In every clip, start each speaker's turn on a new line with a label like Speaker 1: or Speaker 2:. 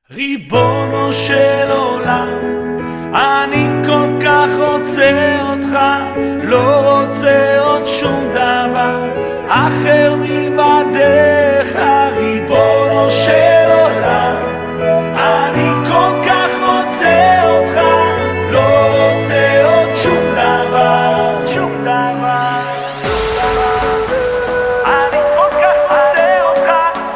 Speaker 1: ריבונו של עולם, אני כל כך רוצה אותך, לא רוצה עוד שום דבר אחר מלבדך. ריבונו של עולם, אני כל כך רוצה אותך, לא רוצה עוד שום דבר, שום דבר. אני כל כך רוצה אותך,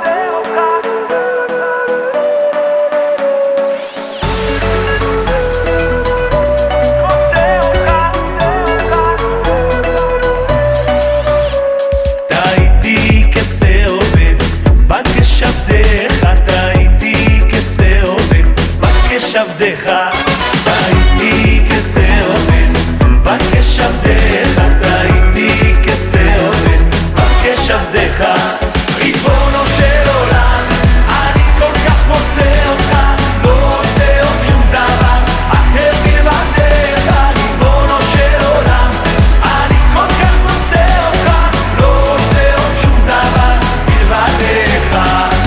Speaker 1: עבדך, הייתי כסה עובד, בקש עבדך, הייתי כסה עובד, בקש עבדך. ריבונו של עולם, אני כל כך רוצה אותך, לא רוצה עוד שום דבר אחר מלבדך. ריבונו של עולם, אני כל כך רוצה אותך, לא רוצה עוד שום דבר מלבדך.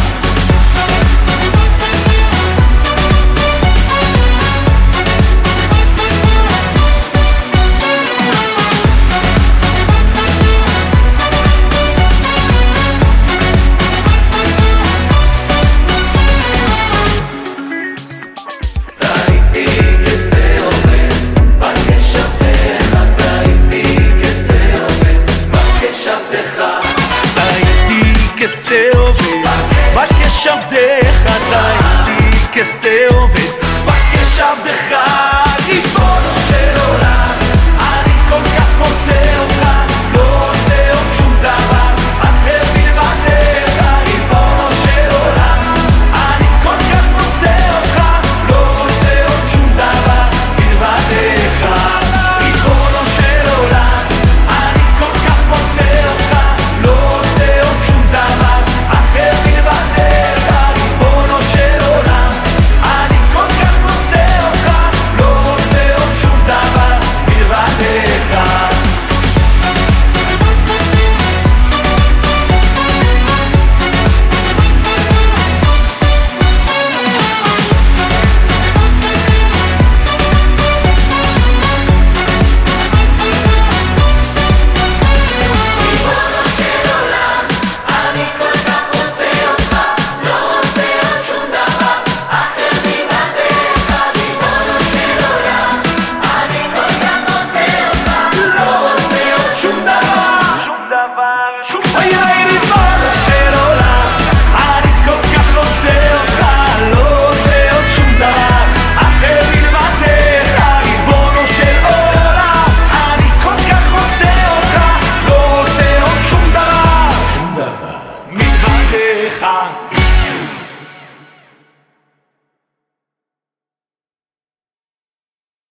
Speaker 1: כסה עובד, בקש עבדך, הייתי כסה עובד, בקש עבדך.